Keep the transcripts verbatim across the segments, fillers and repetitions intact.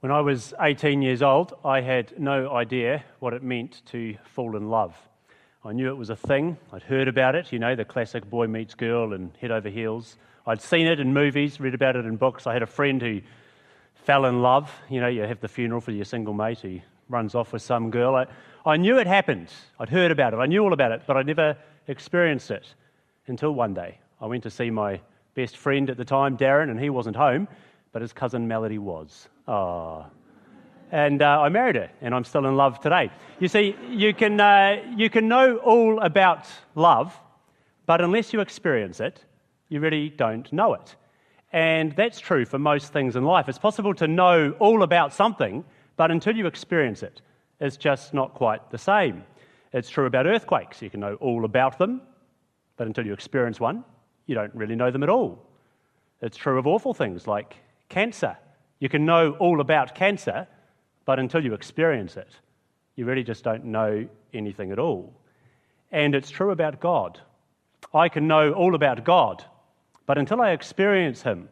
When I was eighteen years old, I had no idea what it meant to fall in love. I knew it was a thing. I'd heard about it, you know, the classic boy meets girl and head over heels. I'd seen it in movies, read about it in books. I had a friend who fell in love. You know, you have the funeral for your single mate who runs off with some girl. I, I knew it happened. I'd heard about it. I knew all about it, but I never experienced it until one day. I went to see my best friend at the time, Darren, and he wasn't home, but his cousin Melody was. Ah. And uh, I married her, and I'm still in love today. You see, you can uh, you can know all about love, but unless you experience it, you really don't know it. And that's true for most things in life. It's possible to know all about something, but until you experience it, it's just not quite the same. It's true about earthquakes. You can know all about them, but until you experience one, you don't really know them at all. It's true of awful things like cancer. You can know all about cancer, but until you experience it, you really just don't know anything at all. And it's true about God. I can know all about God, but until I experience him,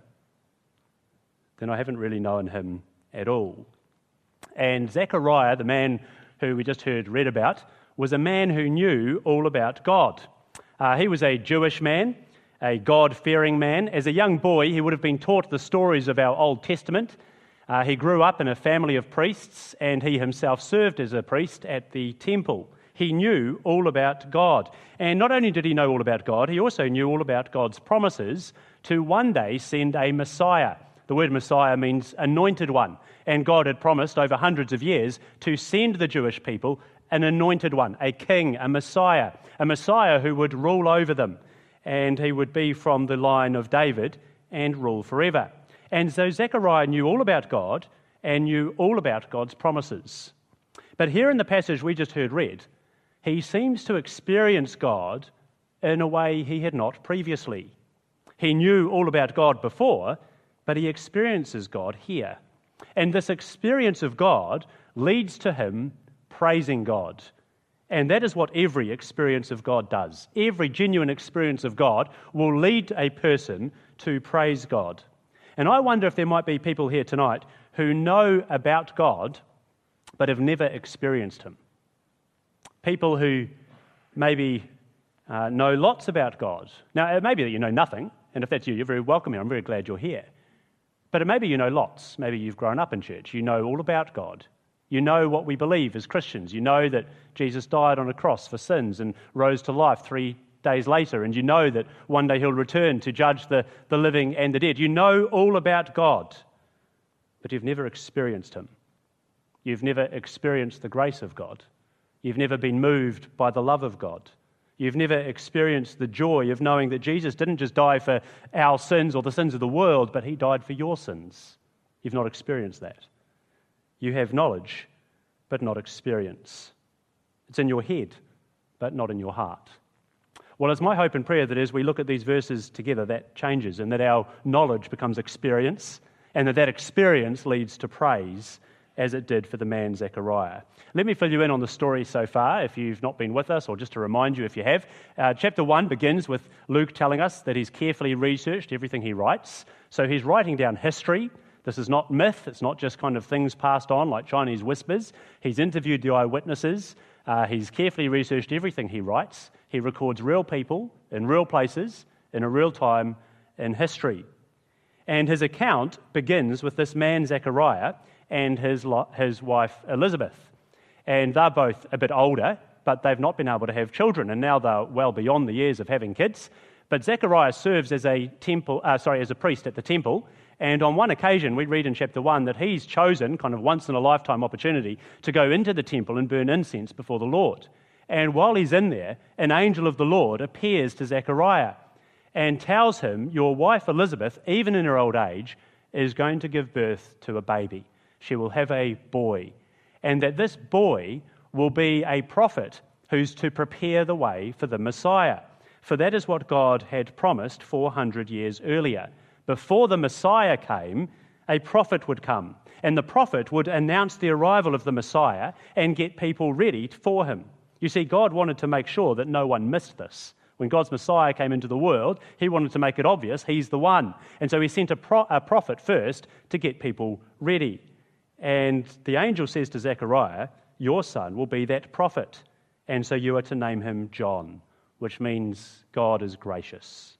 then I haven't really known him at all. And Zechariah, the man who we just heard read about, was a man who knew all about God. Uh, he was a Jewish man, a God-fearing man. As a young boy, he would have been taught the stories of our Old Testament. Uh, he grew up in a family of priests, and he himself served as a priest at the temple. He knew all about God. And not only did he know all about God, he also knew all about God's promises to one day send a Messiah. The word Messiah means anointed one. And God had promised over hundreds of years to send the Jewish people an anointed one, a king, a Messiah, a Messiah who would rule over them. And he would be from the line of David and rule forever. And so Zechariah knew all about God and knew all about God's promises. But here in the passage we just heard read, he seems to experience God in a way he had not previously. He knew all about God before, but he experiences God here. And this experience of God leads to him praising God. And that is what every experience of God does. Every genuine experience of God will lead a person to praise God. And I wonder if there might be people here tonight who know about God but have never experienced him. People who maybe uh, know lots about God. Now, it may be that you know nothing, and if that's you, you're very welcome here. I'm very glad you're here. But it may be you know lots. Maybe you've grown up in church. You know all about God. You know what we believe as Christians. You know that Jesus died on a cross for sins and rose to life three days later. And you know that one day he'll return to judge the, the living and the dead. You know all about God, but you've never experienced him. You've never experienced the grace of God. You've never been moved by the love of God. You've never experienced the joy of knowing that Jesus didn't just die for our sins or the sins of the world, but he died for your sins. You've not experienced that. You have knowledge, but not experience. It's in your head, but not in your heart. Well, it's my hope and prayer that as we look at these verses together, that changes and that our knowledge becomes experience and that that experience leads to praise as it did for the man Zechariah. Let me fill you in on the story so far, if you've not been with us, or just to remind you if you have. Uh, chapter one begins with Luke telling us that he's carefully researched everything he writes. So he's writing down history. This is not myth. It's not just kind of things passed on like Chinese whispers. He's interviewed the eyewitnesses. Uh, he's carefully researched everything he writes. He records real people in real places in a real time in history. And his account begins with this man Zechariah and his his wife Elizabeth. And they're both a bit older, but they've not been able to have children, and now they're well beyond the years of having kids. But Zechariah serves as a temple, uh, sorry, as a priest at the temple, and on one occasion we read in chapter one that he's chosen, kind of once in a lifetime opportunity, to go into the temple and burn incense before the Lord. And while he's in there, an angel of the Lord appears to Zechariah and tells him, your wife Elizabeth, even in her old age, is going to give birth to a baby. She will have a boy, and that this boy will be a prophet who's to prepare the way for the Messiah. For that is what God had promised four hundred years earlier. Before the Messiah came, a prophet would come, and the prophet would announce the arrival of the Messiah and get people ready for him. You see, God wanted to make sure that no one missed this. When God's Messiah came into the world, he wanted to make it obvious he's the one. And so he sent a, pro- a prophet first to get people ready. And the angel says to Zechariah, your son will be that prophet, and so you are to name him John, which means God is gracious.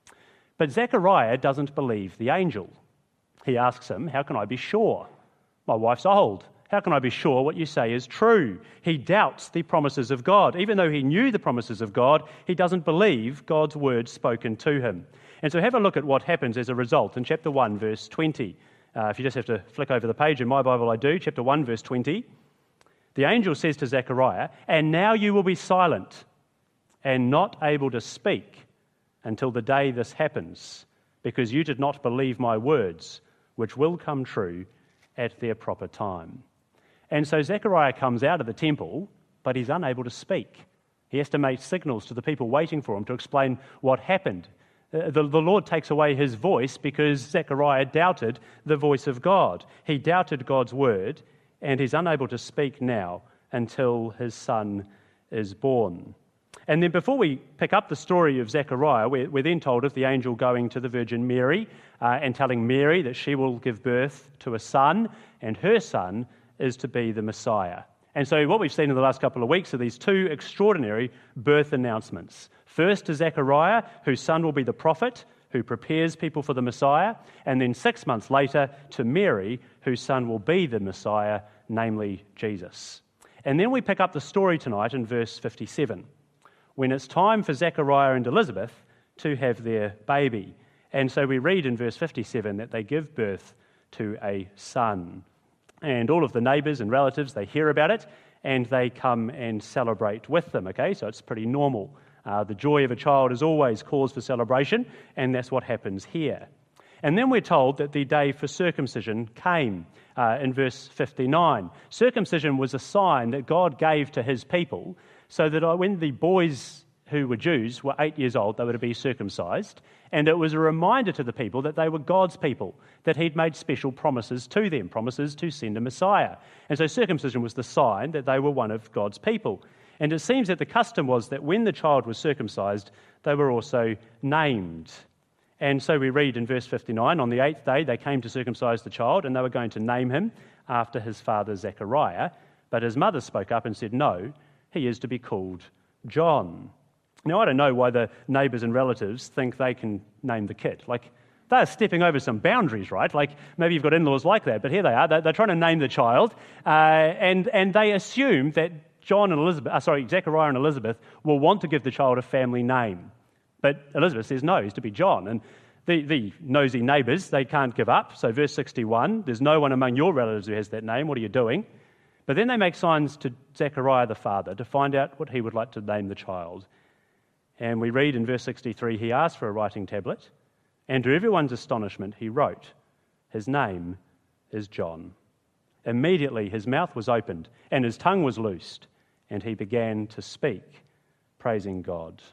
But Zechariah doesn't believe the angel. He asks him, how can I be sure? My wife's old. How can I be sure what you say is true? He doubts the promises of God. Even though he knew the promises of God, he doesn't believe God's word spoken to him. And so have a look at what happens as a result in chapter one, verse twenty. Uh, if you just have to flick over the page, in my Bible I do, chapter one, verse twenty. The angel says to Zechariah, and now you will be silent and not able to speak until the day this happens, because you did not believe my words, which will come true at their proper time. And so Zechariah comes out of the temple, but he's unable to speak. He has to make signals to the people waiting for him to explain what happened. Uh, the, the Lord takes away his voice because Zechariah doubted the voice of God. He doubted God's word, and he's unable to speak now until his son is born. And then before we pick up the story of Zechariah, we're, we're then told of the angel going to the Virgin Mary uh, and telling Mary that she will give birth to a son, and her son is to be the Messiah. And so what we've seen in the last couple of weeks are these two extraordinary birth announcements. First to Zechariah, whose son will be the prophet, who prepares people for the Messiah, and then six months later to Mary, whose son will be the Messiah, namely Jesus. And then we pick up the story tonight in verse fifty-seven, when it's time for Zechariah and Elizabeth to have their baby. And so we read in verse fifty-seven that they give birth to a son. And all of the neighbours and relatives, they hear about it, and they come and celebrate with them, okay? So it's pretty normal. Uh, the joy of a child is always cause for celebration, and that's what happens here. And then we're told that the day for circumcision came uh, in verse fifty-nine. Circumcision was a sign that God gave to his people so that when the boys who were Jews were eight years old, they were to be circumcised. And it was a reminder to the people that they were God's people, that he'd made special promises to them, promises to send a Messiah. And so circumcision was the sign that they were one of God's people. And it seems that the custom was that when the child was circumcised, they were also named. And so we read in verse fifty-nine, on the eighth day they came to circumcise the child, and they were going to name him after his father Zechariah. But his mother spoke up and said, no, he is to be called John. Now, I don't know why the neighbours and relatives think they can name the kid. Like, they're stepping over some boundaries, right? Like, maybe you've got in-laws like that, but here they are. They're, they're trying to name the child, uh, and, and they assume that John and Elizabeth, uh, sorry, Zechariah and Elizabeth will want to give the child a family name. But Elizabeth says, no, he's to be John. And the, the nosy neighbours, they can't give up. So verse sixty-one, there's no one among your relatives who has that name. What are you doing? But then they make signs to Zechariah the father to find out what he would like to name the child. And we read in verse sixty-three, he asked for a writing tablet, and to everyone's astonishment, he wrote, his name is John. Immediately his mouth was opened, and his tongue was loosed, and he began to speak, praising God.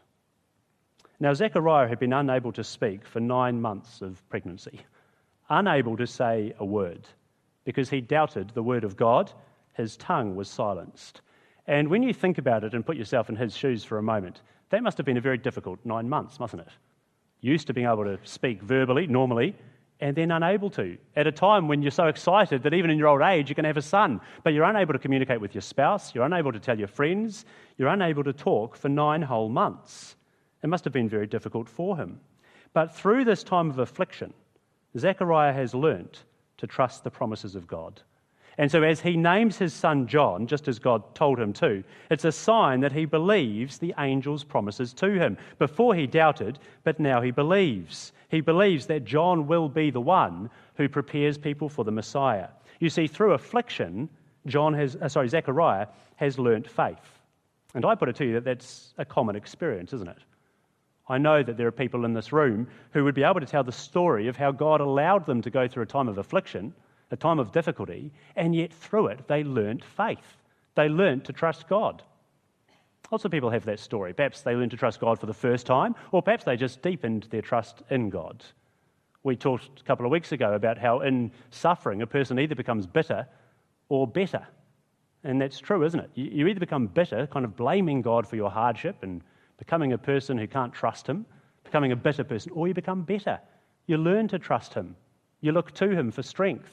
Now Zechariah had been unable to speak for nine months of pregnancy, unable to say a word, because he doubted the word of God. His tongue was silenced. And when you think about it and put yourself in his shoes for a moment, that must have been a very difficult nine months, mustn't it? Used to being able to speak verbally, normally, and then unable to. At a time when you're so excited that even in your old age you can have a son, but you're unable to communicate with your spouse, you're unable to tell your friends, you're unable to talk for nine whole months. It must have been very difficult for him. But through this time of affliction, Zechariah has learnt to trust the promises of God. And so as he names his son John, just as God told him to, it's a sign that he believes the angel's promises to him. Before he doubted, but now he believes. He believes that John will be the one who prepares people for the Messiah. You see, through affliction, John has, uh, sorry, Zechariah has learnt faith. And I put it to you that that's a common experience, isn't it? I know that there are people in this room who would be able to tell the story of how God allowed them to go through a time of affliction, a time of difficulty, and yet through it they learnt faith. They learnt to trust God. Lots of people have that story. Perhaps they learned to trust God for the first time, or perhaps they just deepened their trust in God. We talked a couple of weeks ago about how in suffering a person either becomes bitter or better. And that's true, isn't it? You either become bitter, kind of blaming God for your hardship and becoming a person who can't trust him, becoming a bitter person, or you become better. You learn to trust him. You look to him for strength.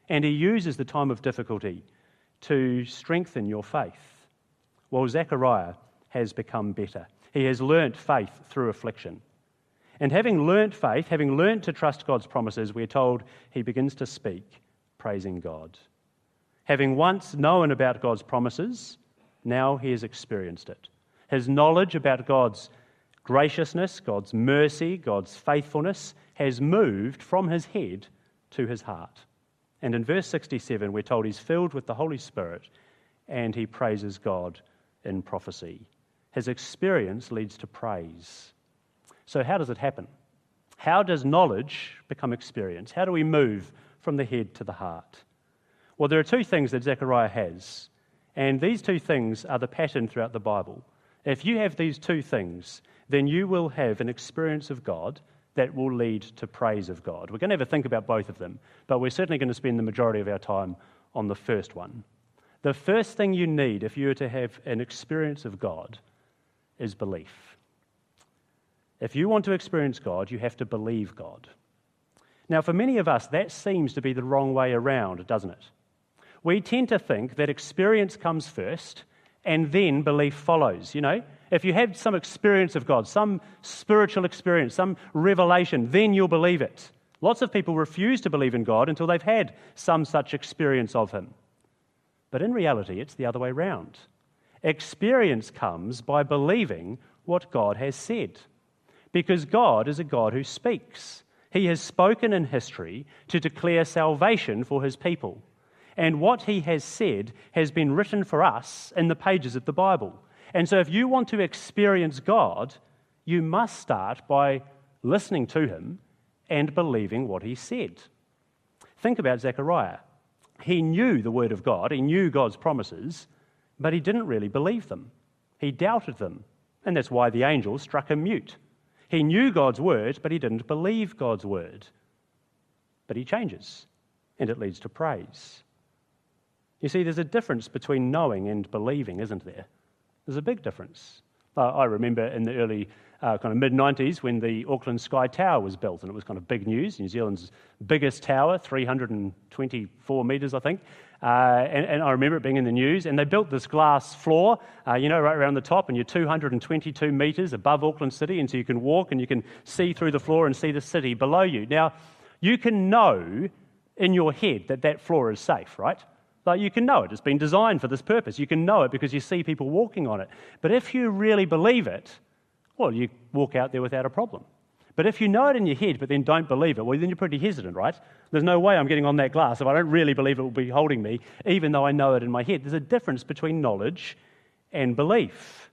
And he uses the time of difficulty to strengthen your faith. Well, Zechariah has become better. He has learnt faith through affliction. And having learnt faith, having learnt to trust God's promises, we're told he begins to speak, praising God. Having once known about God's promises, now he has experienced it. His knowledge about God's graciousness, God's mercy, God's faithfulness has moved from his head to his heart. And in verse sixty-seven, we're told he's filled with the Holy Spirit and he praises God in prophecy. His experience leads to praise. So how does it happen? How does knowledge become experience? How do we move from the head to the heart? Well, there are two things that Zechariah has, and these two things are the pattern throughout the Bible. If you have these two things, then you will have an experience of God that will lead to praise of God. We're going to have a think about both of them, but we're certainly going to spend the majority of our time on the first one. The first thing you need if you are to have an experience of God is belief. If you want to experience God, you have to believe God. Now, for many of us, that seems to be the wrong way around, doesn't it? We tend to think that experience comes first and then belief follows. You know, if you have some experience of God, some spiritual experience, some revelation, then you'll believe it. Lots of people refuse to believe in God until they've had some such experience of him. But in reality, it's the other way round. Experience comes by believing what God has said. Because God is a God who speaks. He has spoken in history to declare salvation for his people. And what he has said has been written for us in the pages of the Bible. And so if you want to experience God, you must start by listening to him and believing what he said. Think about Zechariah. He knew the word of God, he knew God's promises, but he didn't really believe them. He doubted them, and that's why the angel struck him mute. He knew God's word, but he didn't believe God's word. But he changes, and it leads to praise. You see, there's a difference between knowing and believing, isn't there? There's a big difference. Uh, I remember in the early uh, kind of mid nineties when the Auckland Sky Tower was built, and it was kind of big news, New Zealand's biggest tower, three hundred twenty-four metres, I think. Uh, and, and I remember it being in the news, and they built this glass floor, uh, you know, right around the top, and you're two hundred twenty-two metres above Auckland City, and so you can walk and you can see through the floor and see the city below you. Now, you can know in your head that that floor is safe, right? Like, you can know it. It's been designed for this purpose. You can know it because you see people walking on it. But if you really believe it, well, you walk out there without a problem. But if you know it in your head but then don't believe it, well, then you're pretty hesitant, right? There's no way I'm getting on that glass if I don't really believe it will be holding me, even though I know it in my head. There's a difference between knowledge and belief.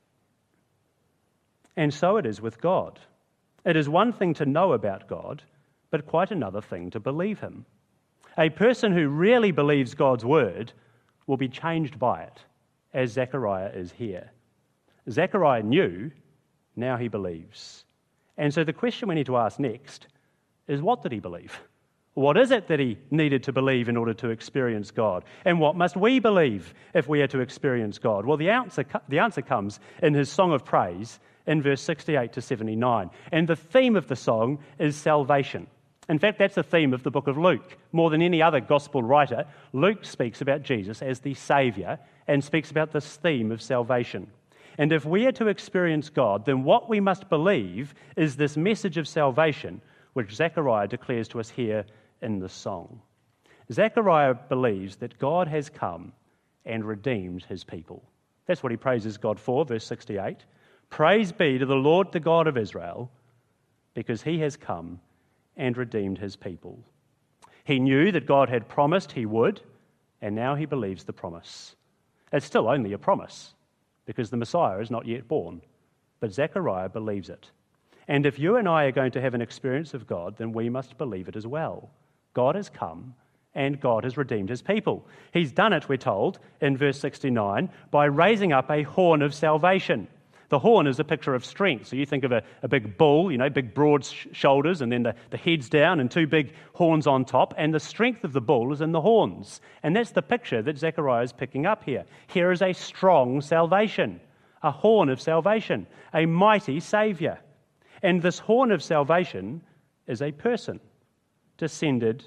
And so it is with God. It is one thing to know about God, but quite another thing to believe him. A person who really believes God's word will be changed by it, as Zechariah is here. Zechariah knew, now he believes. And so the question we need to ask next is, what did he believe? What is it that he needed to believe in order to experience God? And what must we believe if we are to experience God? Well, the answer, the answer comes in his song of praise in verse sixty-eight to seventy-nine. And the theme of the song is salvation. In fact, that's the theme of the book of Luke. More than any other gospel writer, Luke speaks about Jesus as the Saviour and speaks about this theme of salvation. And if we are to experience God, then what we must believe is this message of salvation, which Zechariah declares to us here in the song. Zechariah believes that God has come and redeemed his people. That's what he praises God for, verse sixty-eight. Praise be to the Lord, the God of Israel, because he has come and redeemed his people. He knew that God had promised he would, and now he believes the promise. It's still only a promise, because the Messiah is not yet born, but Zechariah believes it. And if you and I are going to have an experience of God, then we must believe it as well. God has come, and God has redeemed his people. He's done it, we're told, in verse sixty-nine, by raising up a horn of salvation. The horn is a picture of strength. So you think of a, a big bull, you know, big broad sh- shoulders, and then the, the head's down and two big horns on top. And the strength of the bull is in the horns. And that's the picture that Zechariah is picking up here. Here is a strong salvation, a horn of salvation, a mighty Saviour. And this horn of salvation is a person descended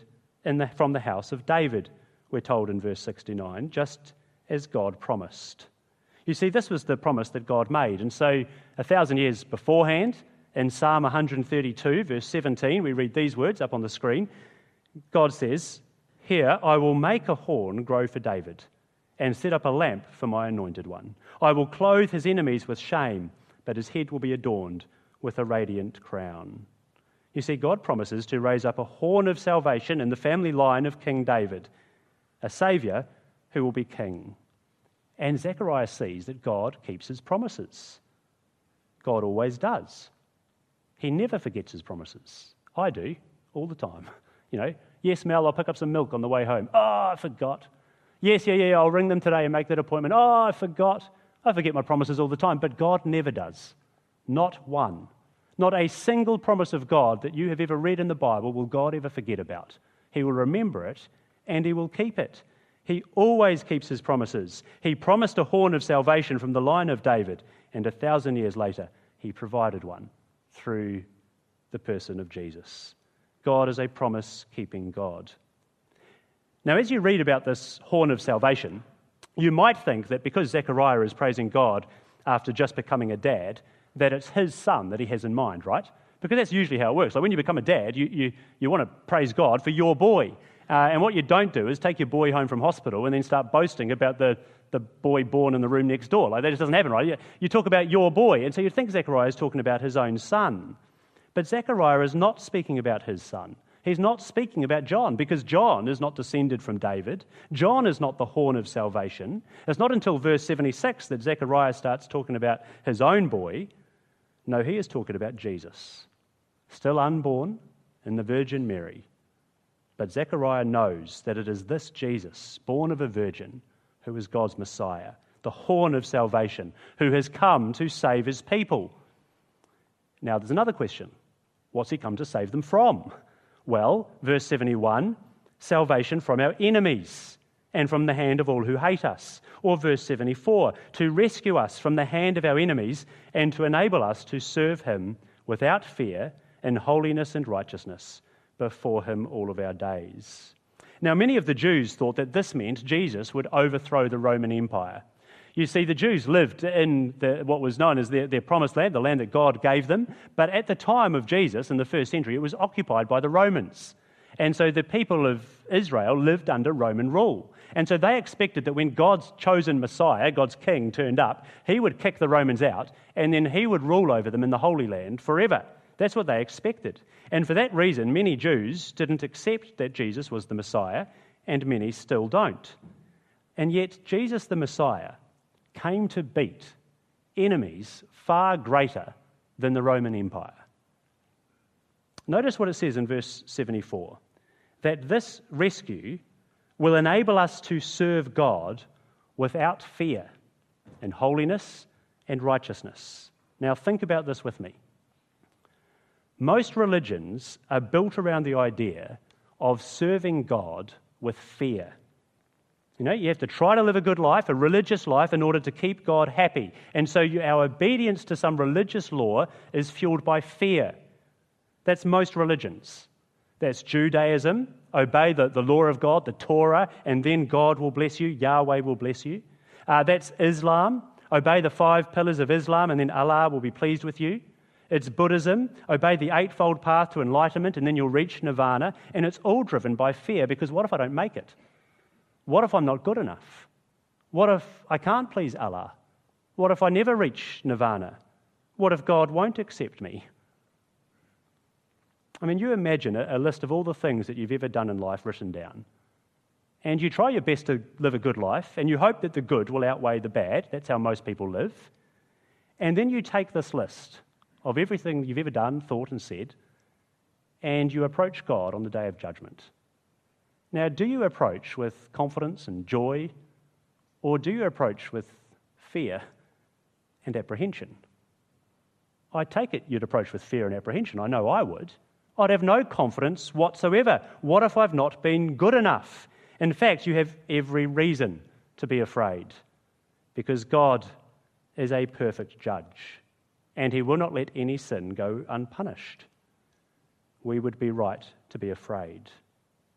in the, from the house of David, we're told in verse sixty-nine, just as God promised. You see, this was the promise that God made. And so a thousand years beforehand, in Psalm one thirty-two, verse seventeen, we read these words up on the screen. God says, "Here I will make a horn grow for David and set up a lamp for my anointed one. I will clothe his enemies with shame, but his head will be adorned with a radiant crown." You see, God promises to raise up a horn of salvation in the family line of King David, a saviour who will be king. And Zechariah sees that God keeps his promises. God always does. He never forgets his promises. I do, all the time. You know, yes, Mel, I'll pick up some milk on the way home. Oh, I forgot. Yes, yeah, yeah, I'll ring them today and make that appointment. Oh, I forgot. I forget my promises all the time, but God never does. Not one. Not a single promise of God that you have ever read in the Bible will God ever forget about. He will remember it and he will keep it. He always keeps his promises. He promised a horn of salvation from the line of David, and a thousand years later, he provided one through the person of Jesus. God is a promise-keeping God. Now, as you read about this horn of salvation, you might think that because Zechariah is praising God after just becoming a dad, that it's his son that he has in mind, right? Because that's usually how it works. Like when you become a dad, you, you, you want to praise God for your boy. Uh, and what you don't do is take your boy home from hospital and then start boasting about the, the boy born in the room next door. Like that just doesn't happen, right? You, you talk about your boy. And so you'd think Zechariah is talking about his own son. But Zechariah is not speaking about his son. He's not speaking about John, because John is not descended from David. John is not the horn of salvation. It's not until verse seventy-six that Zechariah starts talking about his own boy. No, he is talking about Jesus, still unborn in the Virgin Mary. But Zechariah knows that it is this Jesus, born of a virgin, who is God's Messiah, the horn of salvation, who has come to save his people. Now, there's another question. What's he come to save them from? Well, verse seventy-one, salvation from our enemies and from the hand of all who hate us. Or verse seventy-four, to rescue us from the hand of our enemies and to enable us to serve him without fear in holiness and righteousness before him all of our days. Now, many of the Jews thought that this meant Jesus would overthrow the Roman Empire. You see, the Jews lived in the, what was known as their, their promised land, the land that God gave them. But at the time of Jesus, in the first century, it was occupied by the Romans. And so the people of Israel lived under Roman rule. And so they expected that when God's chosen Messiah, God's king, turned up, he would kick the Romans out, and then he would rule over them in the Holy Land forever. That's what they expected. And for that reason, many Jews didn't accept that Jesus was the Messiah, and many still don't. And yet, Jesus the Messiah came to beat enemies far greater than the Roman Empire. Notice what it says in verse seventy-four, that this rescue will enable us to serve God without fear in holiness and righteousness. Now think about this with me. Most religions are built around the idea of serving God with fear. You know, you have to try to live a good life, a religious life, in order to keep God happy. And so you, our obedience to some religious law is fueled by fear. That's most religions. That's Judaism, obey the, the law of God, the Torah, and then God will bless you, Yahweh will bless you. Uh, that's Islam, obey the five pillars of Islam, and then Allah will be pleased with you. It's Buddhism, obey the eightfold path to enlightenment, and then you'll reach nirvana. And it's all driven by fear, because what if I don't make it? What if I'm not good enough? What if I can't please Allah? What if I never reach nirvana? What if God won't accept me? I mean, you imagine a, a list of all the things that you've ever done in life written down. And you try your best to live a good life, and you hope that the good will outweigh the bad. That's how most people live. And then you take this list of everything you've ever done, thought, and said, and you approach God on the day of judgment. Now, do you approach with confidence and joy, or do you approach with fear and apprehension? I take it you'd approach with fear and apprehension. I know I would. I'd have no confidence whatsoever. What if I've not been good enough? In fact, you have every reason to be afraid, because God is a perfect judge, and he will not let any sin go unpunished. We would be right to be afraid.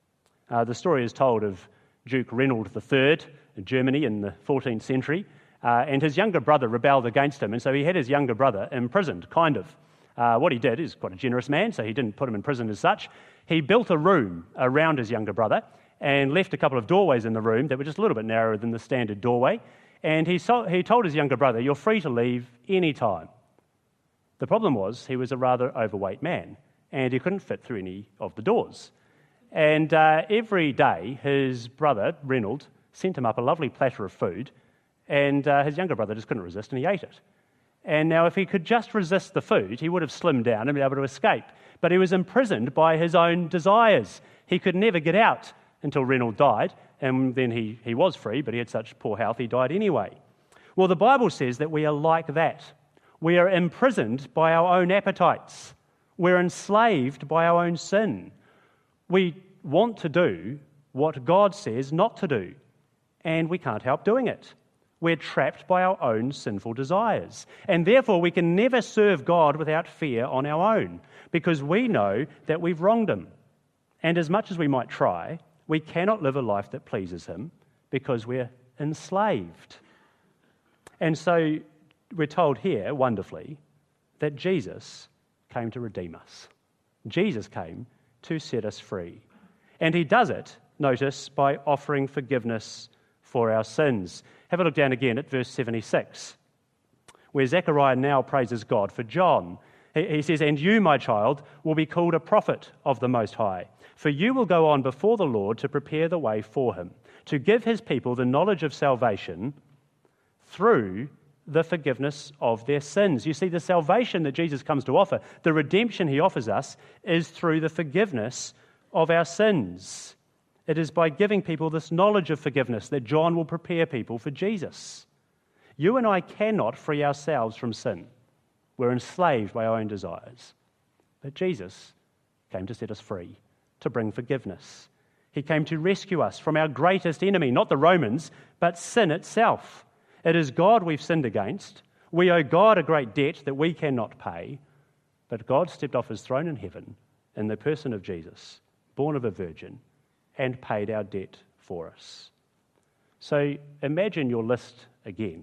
Uh, the story is told of Duke Reynold the Third in Germany in the fourteenth century, uh, and his younger brother rebelled against him, and so he had his younger brother imprisoned, kind of. Uh, what he did is quite a generous man, so he didn't put him in prison as such. He built a room around his younger brother and left a couple of doorways in the room that were just a little bit narrower than the standard doorway. And he, so, he told his younger brother, "You're free to leave any time." The problem was he was a rather overweight man, and he couldn't fit through any of the doors. And uh, every day, his brother, Reynold, sent him up a lovely platter of food, and uh, his younger brother just couldn't resist, and he ate it. And now if he could just resist the food, he would have slimmed down and been able to escape. But he was imprisoned by his own desires. He could never get out until Reynold died, and then he, he was free, but he had such poor health, he died anyway. Well, the Bible says that we are like that. We are imprisoned by our own appetites. We're enslaved by our own sin. We want to do what God says not to do, and we can't help doing it. We're trapped by our own sinful desires, and therefore we can never serve God without fear on our own, because we know that we've wronged Him. And as much as we might try, we cannot live a life that pleases Him because we're enslaved. And so we're told here, wonderfully, that Jesus came to redeem us. Jesus came to set us free. And He does it, notice, by offering forgiveness for our sins. Have a look down again at verse seventy-six, where Zechariah now praises God for John. He says, "And you, my child, will be called a prophet of the Most High, for you will go on before the Lord to prepare the way for Him, to give His people the knowledge of salvation through the forgiveness of their sins." You see, the salvation that Jesus comes to offer, the redemption He offers us, is through the forgiveness of our sins. It is by giving people this knowledge of forgiveness that John will prepare people for Jesus. You and I cannot free ourselves from sin. We're enslaved by our own desires. But Jesus came to set us free, to bring forgiveness. He came to rescue us from our greatest enemy, not the Romans, but sin itself. It is God we've sinned against. We owe God a great debt that we cannot pay. But God stepped off His throne in heaven in the person of Jesus, born of a virgin, and paid our debt for us. So imagine your list again,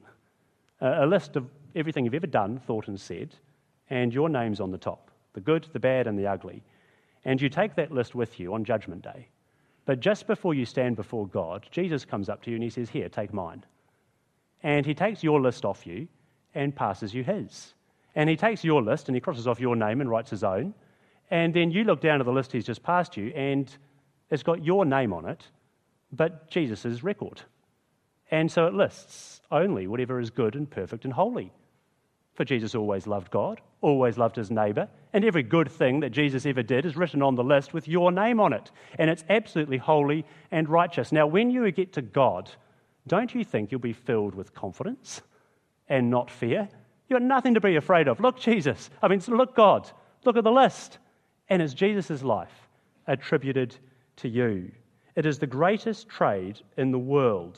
a list of everything you've ever done, thought and said, and your name's on the top, the good, the bad and the ugly. And you take that list with you on Judgment Day. But just before you stand before God, Jesus comes up to you and He says, "Here, take mine." And He takes your list off you and passes you His. And He takes your list and He crosses off your name and writes His own. And then you look down at the list He's just passed you and it's got your name on it, but Jesus' record. And so it lists only whatever is good and perfect and holy. For Jesus always loved God, always loved His neighbour, and every good thing that Jesus ever did is written on the list with your name on it. And it's absolutely holy and righteous. Now, when you get to God, don't you think you'll be filled with confidence and not fear? You've got nothing to be afraid of. Look, Jesus. I mean, look, God. Look at the list. And it's Jesus' life attributed to you. It is the greatest trade in the world.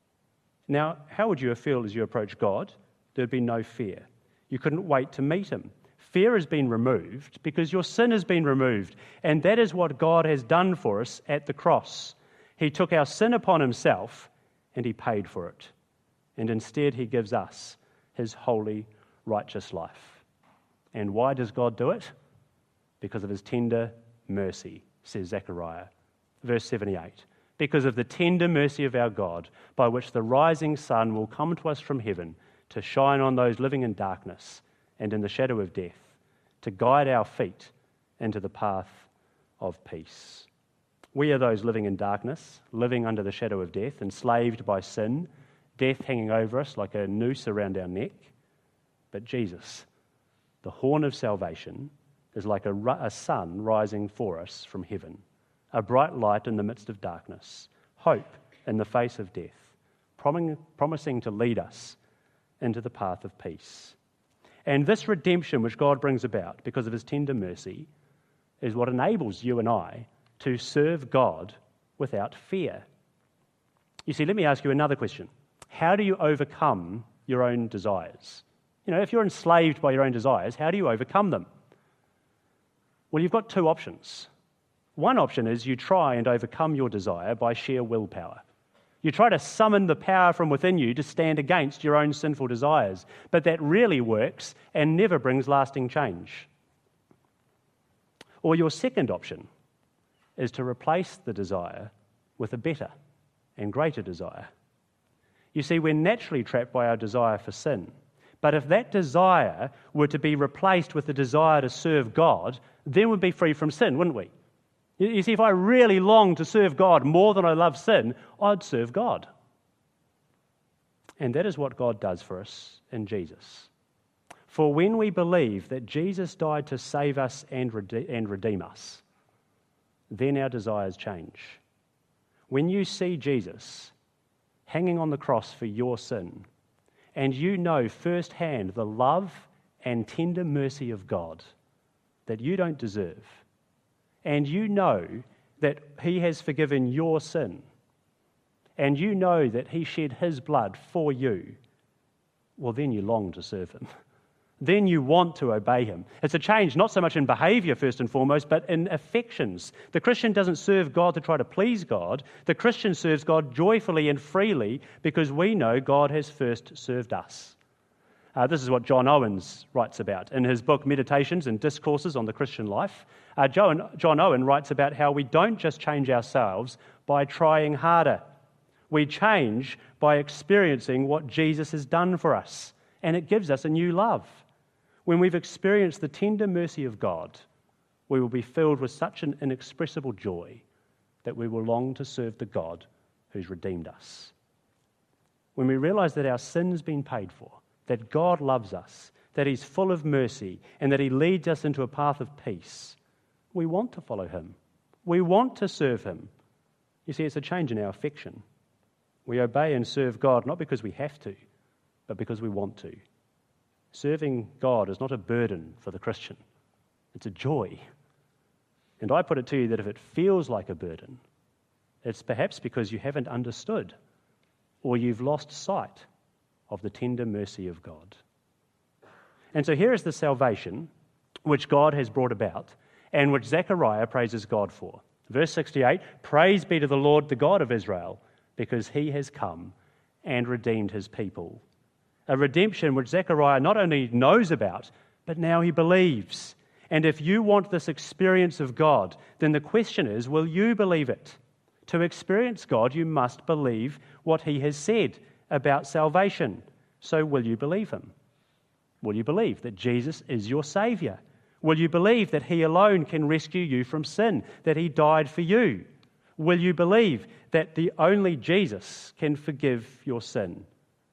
Now, how would you feel as you approach God? There'd be no fear. You couldn't wait to meet Him. Fear has been removed because your sin has been removed. And that is what God has done for us at the cross. He took our sin upon Himself and He paid for it. And instead He gives us His holy, righteous life. And why does God do it? Because of His tender mercy, says Zechariah. Verse seventy-eight, because of the tender mercy of our God, by which the rising sun will come to us from heaven to shine on those living in darkness and in the shadow of death, to guide our feet into the path of peace. We are those living in darkness, living under the shadow of death, enslaved by sin, death hanging over us like a noose around our neck. But Jesus, the horn of salvation, is like a, a sun rising for us from heaven. A bright light in the midst of darkness, hope in the face of death, promising to lead us into the path of peace. And this redemption which God brings about because of His tender mercy is what enables you and I to serve God without fear. You see, let me ask you another question. How do you overcome your own desires? You know, if you're enslaved by your own desires, how do you overcome them? Well, you've got two options. One option is you try and overcome your desire by sheer willpower. You try to summon the power from within you to stand against your own sinful desires, but that rarely works and never brings lasting change. Or your second option is to replace the desire with a better and greater desire. You see, we're naturally trapped by our desire for sin, but if that desire were to be replaced with the desire to serve God, then we'd be free from sin, wouldn't we? You see, if I really long to serve God more than I love sin, I'd serve God. And that is what God does for us in Jesus. For when we believe that Jesus died to save us and rede- and redeem us, then our desires change. When you see Jesus hanging on the cross for your sin, and you know firsthand the love and tender mercy of God that you don't deserve, and you know that he has forgiven your sin, and you know that he shed his blood for you, well, then you long to serve him. Then you want to obey him. It's a change not so much in behavior first and foremost, but in affections. The Christian doesn't serve God to try to please God. The Christian serves God joyfully and freely because we know God has first served us. Uh, this is what John Owens writes about in his book Meditations and Discourses on the Christian Life. Uh, John, John Owen writes about how we don't just change ourselves by trying harder. We change by experiencing what Jesus has done for us, and it gives us a new love. When we've experienced the tender mercy of God, we will be filled with such an inexpressible joy that we will long to serve the God who's redeemed us. When we realize that our sin's been paid for, that God loves us, that he's full of mercy, and that he leads us into a path of peace, we want to follow him. We want to serve him. You see, it's a change in our affection. We obey and serve God not because we have to, but because we want to. Serving God is not a burden for the Christian. It's a joy. And I put it to you that if it feels like a burden, it's perhaps because you haven't understood or you've lost sight of the tender mercy of God. And so here is the salvation which God has brought about and which Zechariah praises God for. Verse sixty-eight, praise be to the Lord, the God of Israel, because he has come and redeemed his people. A redemption which Zechariah not only knows about, but now he believes. And if you want this experience of God, then the question is, will you believe it? To experience God, you must believe what he has said about salvation. So will you believe him? Will you believe that Jesus is your Saviour? Will you believe that he alone can rescue you from sin, that he died for you? Will you believe that the only Jesus can forgive your sin?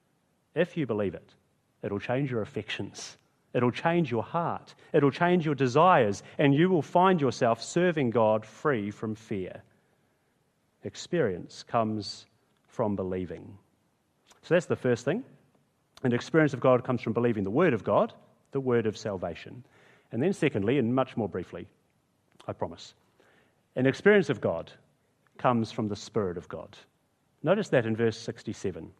If you believe it, it'll change your affections. It'll change your heart. It'll change your desires, and you will find yourself serving God free from fear. Experience comes from believing. So that's the first thing. And experience of God comes from believing the Word of God, the Word of salvation. And then secondly, and much more briefly, I promise, an experience of God comes from the Spirit of God. Notice that in verse sixty-seven.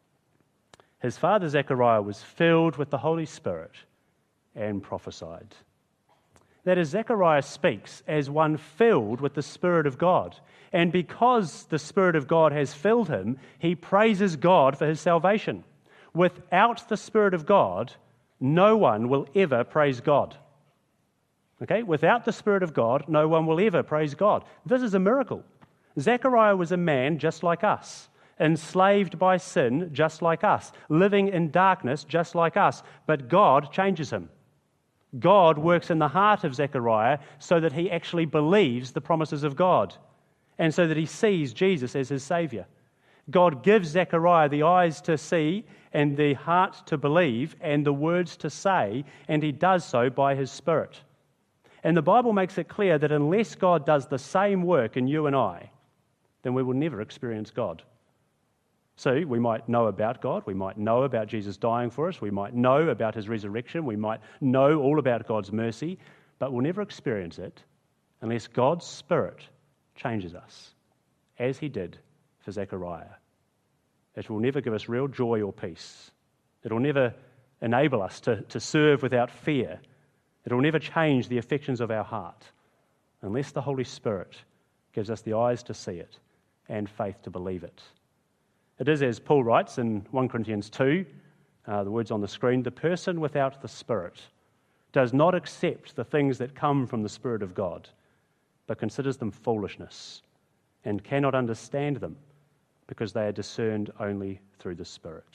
His father Zechariah was filled with the Holy Spirit and prophesied. That is, Zechariah speaks as one filled with the Spirit of God. And because the Spirit of God has filled him, he praises God for his salvation. Without the Spirit of God, no one will ever praise God. Okay? Without the Spirit of God, no one will ever praise God. This is a miracle. Zechariah was a man just like us, enslaved by sin just like us, living in darkness just like us, but God changes him. God works in the heart of Zechariah so that he actually believes the promises of God and so that he sees Jesus as his Saviour. God gives Zechariah the eyes to see and the heart to believe and the words to say, and he does so by his Spirit. And the Bible makes it clear that unless God does the same work in you and I, then we will never experience God. So we might know about God, we might know about Jesus dying for us, we might know about his resurrection, we might know all about God's mercy, but we'll never experience it unless God's Spirit changes us, as he did for Zechariah. It will never give us real joy or peace. It will never enable us to, to serve without fear. It will never change the affections of our heart unless the Holy Spirit gives us the eyes to see it and faith to believe it. It is, as Paul writes in First Corinthians two, uh, the words on the screen, the person without the Spirit does not accept the things that come from the Spirit of God, but considers them foolishness and cannot understand them because they are discerned only through the Spirit.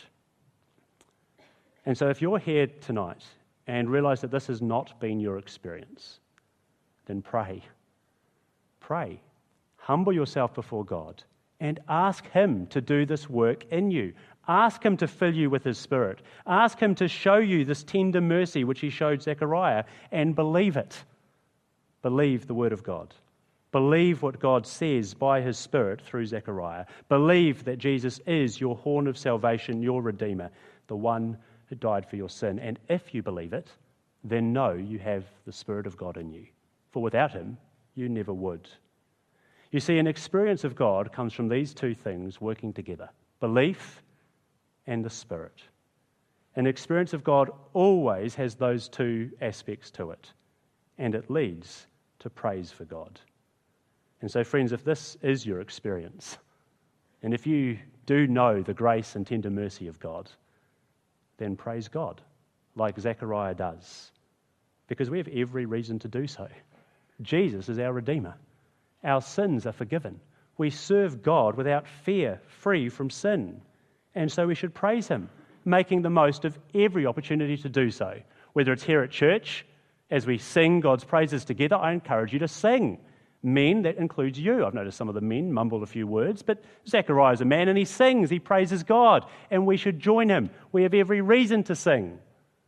And so if you're here tonight and realize that this has not been your experience, then pray. Pray. Humble yourself before God and ask Him to do this work in you. Ask Him to fill you with His Spirit. Ask Him to show you this tender mercy which He showed Zechariah, and believe it. Believe the Word of God. Believe what God says by His Spirit through Zechariah. Believe that Jesus is your horn of salvation, your Redeemer, the one who died for your sin. And if you believe it, then know you have the Spirit of God in you. For without Him, you never would. You see, an experience of God comes from these two things working together: belief and the Spirit. An experience of God always has those two aspects to it, and it leads to praise for God. And so, friends, if this is your experience, and if you do know the grace and tender mercy of God, then praise God, like Zechariah does, because we have every reason to do so. Jesus is our Redeemer. Our sins are forgiven. We serve God without fear, free from sin. And so we should praise Him, making the most of every opportunity to do so. Whether it's here at church, as we sing God's praises together, I encourage you to sing. Men, that includes you. I've noticed some of the men mumble a few words, but Zechariah's a man and he sings, he praises God, and we should join him. We have every reason to sing.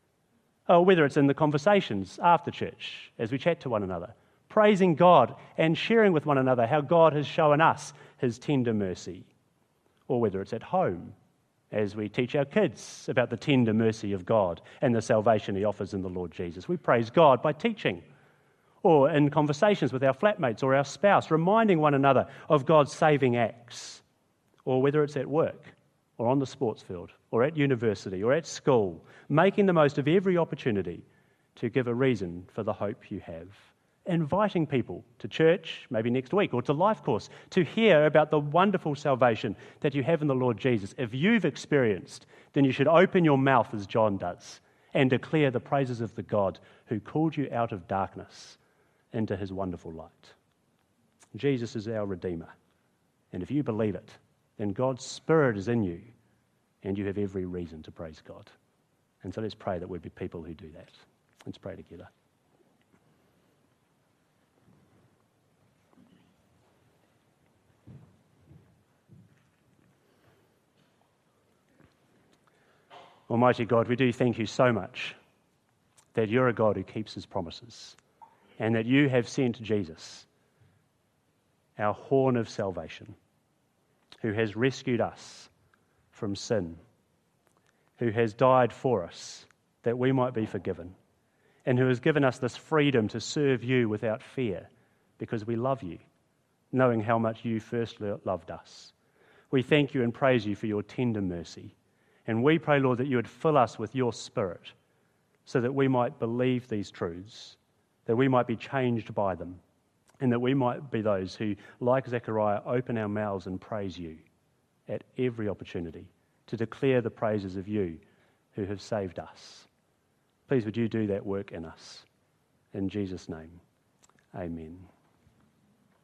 Oh, whether it's in the conversations after church, as we chat to one another, praising God and sharing with one another how God has shown us His tender mercy. Or whether it's at home, as we teach our kids about the tender mercy of God and the salvation He offers in the Lord Jesus. We praise God by teaching. Or in conversations with our flatmates or our spouse, reminding one another of God's saving acts. Or whether it's at work, or on the sports field, or at university, or at school, making the most of every opportunity to give a reason for the hope you have. Inviting people to church, maybe next week, or to Life Course, to hear about the wonderful salvation that you have in the Lord Jesus. If you've experienced, then you should open your mouth as John does and declare the praises of the God who called you out of darkness into His wonderful light. Jesus is our Redeemer, and if you believe it, then God's Spirit is in you, and you have every reason to praise God. And so let's pray that we'd be people who do that. Let's pray together. Almighty God, we do thank You so much that You're a God who keeps His promises, and that You have sent Jesus, our horn of salvation, who has rescued us from sin, who has died for us that we might be forgiven, and who has given us this freedom to serve You without fear because we love You, knowing how much You first loved us. We thank You and praise You for Your tender mercy. And we pray, Lord, that You would fill us with Your Spirit so that we might believe these truths, that we might be changed by them, and that we might be those who, like Zechariah, open our mouths and praise You at every opportunity to declare the praises of You who have saved us. Please would You do that work in us. In Jesus' name, amen.